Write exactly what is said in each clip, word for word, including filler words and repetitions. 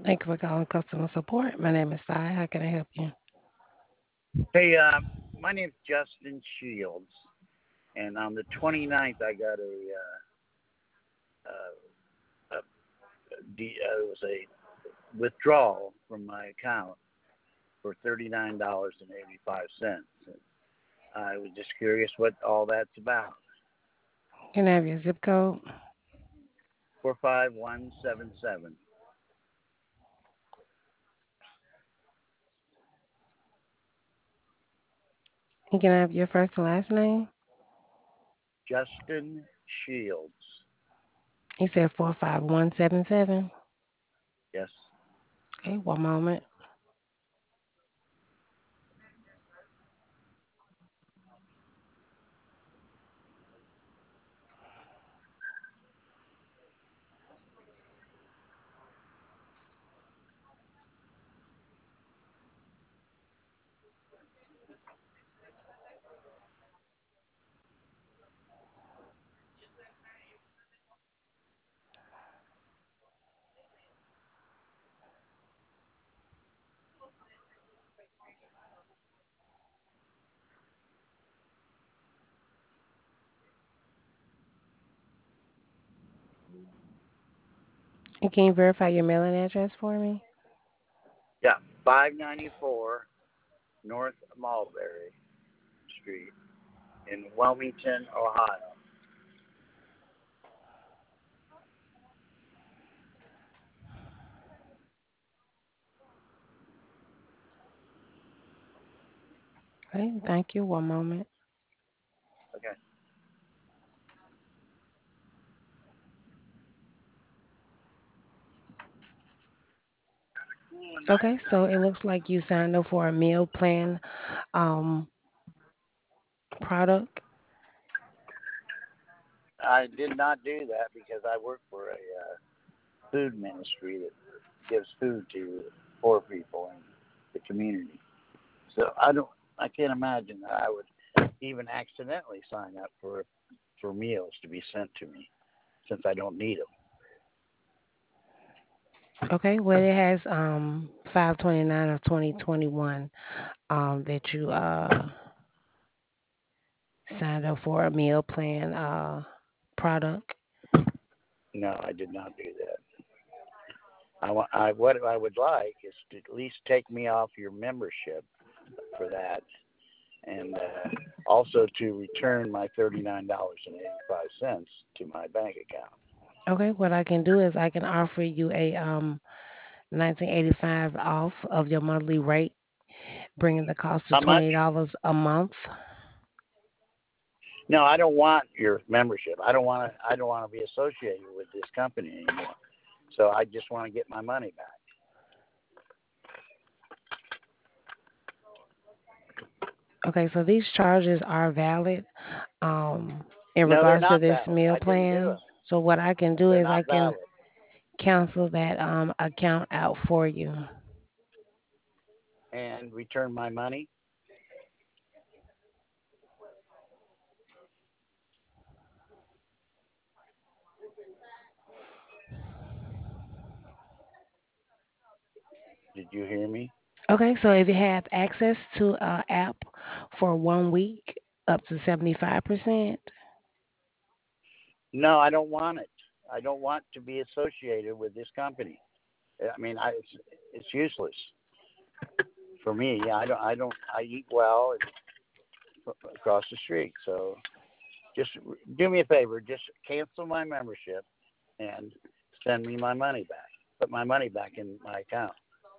Thank you for calling customer support. My name is Sai. How can I help you? Hey, uh, my name's Justin Shields, and on the twenty-ninth, I got a, uh, uh, a, de- uh, it was a withdrawal from my account for thirty-nine dollars and eighty-five cents. I was just curious what all that's about. Can I have your zip code? Four five one seven seven. And can I have your first and last name? Justin Shields. You said four five one seven seven. Yes. Okay, one moment. And can you verify your mailing address for me? Yeah. five ninety-four North Mulberry Street in Wilmington, Ohio. Okay, thank you. One moment. Okay. Okay, so it looks like you signed up for a meal plan um product. I did not do that because I work for a uh, food ministry that gives food to poor people in the community. So I don't, I can't imagine that I would even accidentally sign up for for meals to be sent to me since I don't need them. Okay, well it has um five twenty-nine of twenty twenty-one um that you uh signed up for a meal plan uh product. No, I did not do that. I, wa- I what I would like is to at least take me off your membership for that, and uh, also to return my thirty nine dollars and eighty five cents to my bank account. Okay, what I can do is I can offer you a um nineteen eighty-five off of your monthly rate, bringing the cost to How much? twenty dollars a month. No, I don't want your membership. I don't want to. I don't want to be associated with this company anymore. So I just want to get my money back. Okay, so these charges are valid um in No, they're regards to not this valid. meal I didn't do plan. them. So what I can do They're is I not can valid. cancel that um account out for you. And return my money. Did you hear me? Okay, so if you have access to a app for one week, up to seventy-five percent. No, I don't want it. I don't want to be associated with this company. I mean, I, it's it's useless for me. I don't. I don't. I eat well across the street. So just do me a favor. Just cancel my membership and send me my money back. Put my money back in my account.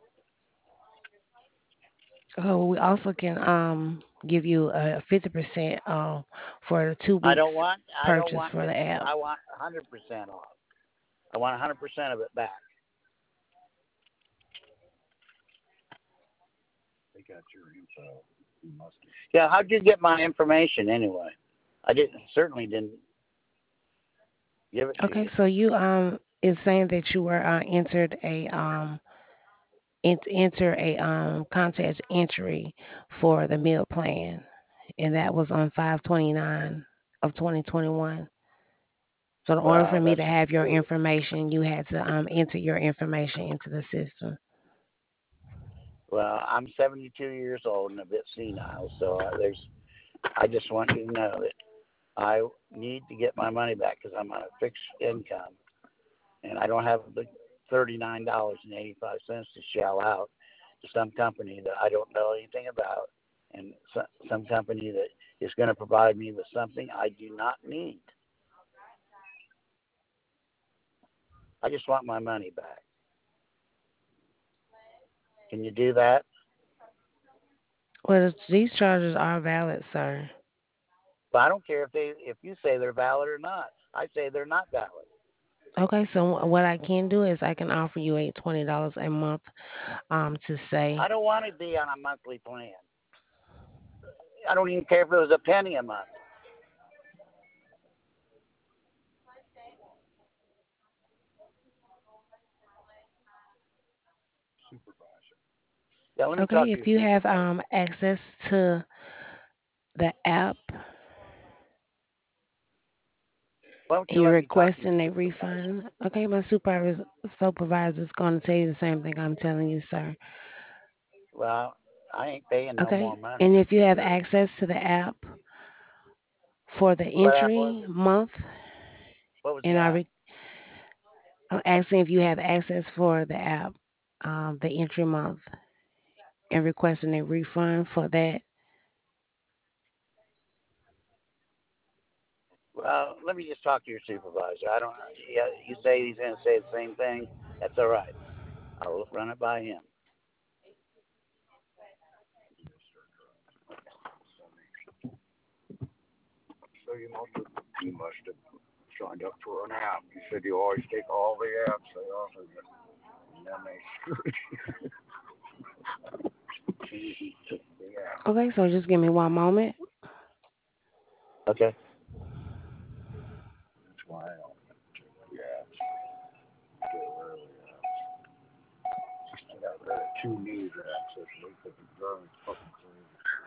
Oh, we also can um give you a fifty percent um for the two I don't weeks want. I don't purchase want for the fifty. app. I want one hundred percent off. I want one hundred percent of it back. They got your info. You must. Yeah. How'd you get my information anyway? I didn't. Certainly didn't give it to Okay, you. so you um is saying that you were uh, entered a um ent- enter a um contest entry for the meal plan, and that was on five twenty-nine of twenty twenty-one. So in order for Well, me to that's have your true. information, you had to um, enter your information into the system. Well, I'm seventy-two years old and a bit senile, so uh, there's. I just want you to know that I need to get my money back because I'm on a fixed income and I don't have the thirty-nine dollars and eighty-five cents to shell out to some company that I don't know anything about, and some company that is going to provide me with something I do not need. I just want my money back. Can you do that? Well, these charges are valid, sir. But I don't care if they if you say they're valid or not. I say they're not valid. Okay, so what I can do is I can offer you a twenty dollars a month um to I say, don't want to be on a monthly plan. I don't even care if it was a penny a month. Yeah, let me okay, talk to if your you have supervisor. um access to the app Why don't and you you're let me talk to your requesting a supervisor? refund, okay, my supervisor supervisor is going to tell you the same thing I'm telling you, sir. Well, I ain't paying no Okay, more money. and if you have access to the app for the What app was entry it? month, What was the and I app? re- I'm asking if you have access for the app, um, the entry month, and requesting a refund for that. Well, let me just talk to your supervisor. I don't. Yeah, you say he's going to say the same thing. That's all right. I'll run it by him. So you must have you must have signed up for an app. You said you always take all the apps they offer you, and then they screwed you. You took the app. Okay, so just give me one moment. Okay. That's why I don't take the apps. Get rid of the apps. I got rid of two news apps this week because it drives me fucking crazy.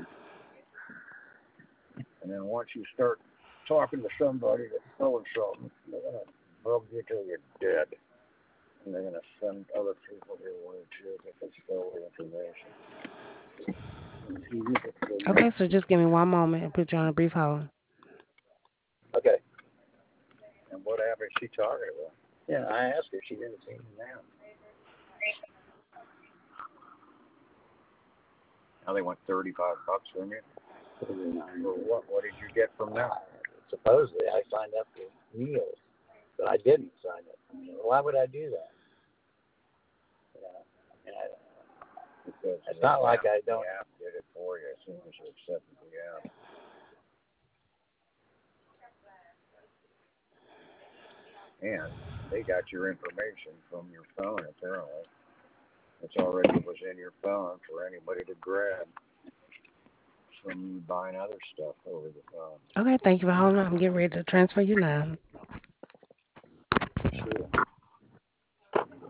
And then once you start talking to somebody that knows something, they're gonna bug you till you're dead. And they're gonna send other people your way too if they steal the information. Okay, so just give me one moment and put you on a brief hold. Okay. And what app is she talking about? Yeah, I asked her. She didn't seem to know. Now they want thirty-five bucks from you. Well, what? What did you get from them? Supposedly, I signed up for meals, but I didn't sign up for meals. Why would I do that? You know, and I, because it's not like I don't. The app did it for you as soon as you accepted the app. And they got your information from your phone, apparently. It's already was in your phone for anybody to grab from you buying other stuff over the phone. Okay, thank you for holding on. I'm getting ready to transfer you now.